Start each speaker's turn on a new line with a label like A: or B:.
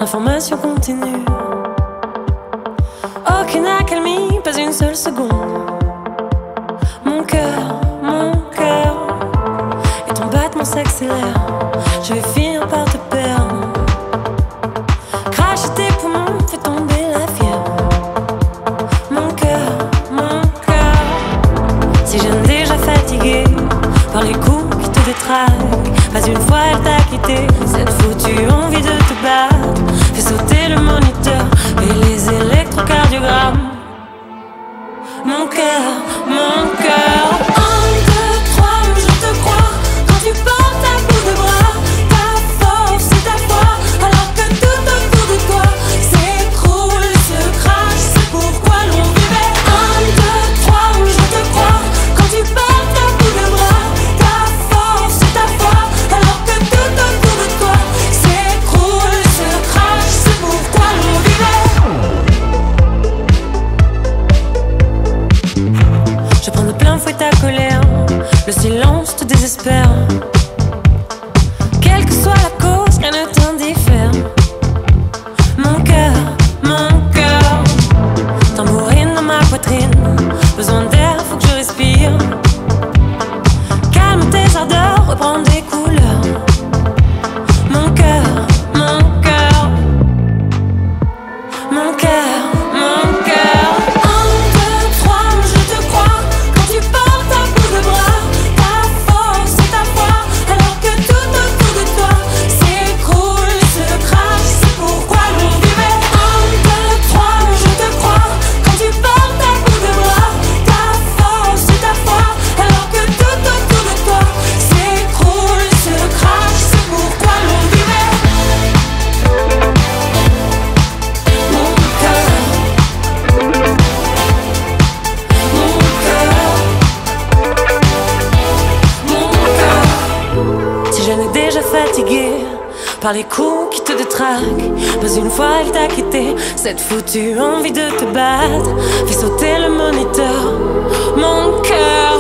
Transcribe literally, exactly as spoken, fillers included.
A: information continue. Aucune accalmie, pas une seule seconde. Mon cœur, mon cœur, et ton battement s'accélère. Je vais finir par te perdre. Cracher tes poumons, fais tomber la fièvre. Mon cœur, mon cœur, si j'aime déjà fatigué par les coups qui te détraquent. Pas une fois elle t'a quitté, cette foutue envie de te battre. Fais sauter le moniteur et les électrocardiogrammes. Mon cœur, mon cœur. Un, deux, trois, je te crois. Quand tu portes à bout de bras, ta force et ta foi, alors que tout autour de toi s'écroule, se crache, c'est pourquoi l'on vivait. Un, deux, trois, je te crois. Quand tu portes à bout de bras, ta force et ta foi, alors que tout autour de toi s'écroule, se crache, c'est pourquoi l'on vivait. Je prends de plein fouet ta colère, le silence te désespère. Quelle que soit la cause, rien ne t'indiffère. Mon cœur, mon cœur, tambourine dans ma poitrine. Besoin d'air, faut que je respire. Calme tes ardeurs, reprends des couleurs. Mon cœur, mon cœur, mon cœur, mon cœur. Un, deux, trois, je te crois. Quand tu portes à bout de bras, ta force et ta foi, alors que tout autour de toi s'écroule, se crache, c'est pourquoi l'on vivait. Un, deux, trois, je te crois. Quand tu portes à bout de bras, ta force et ta foi, alors que tout autour de toi s'écroule, se crache, c'est pourquoi l'on vivait. Mon cœur, mon cœur, mon cœur. Si je n'ai déjà fatigué par les coups qui te détraquent, pas une fois elle t'a quitté, cette foutue envie de te battre. Fais sauter le moniteur, mon cœur.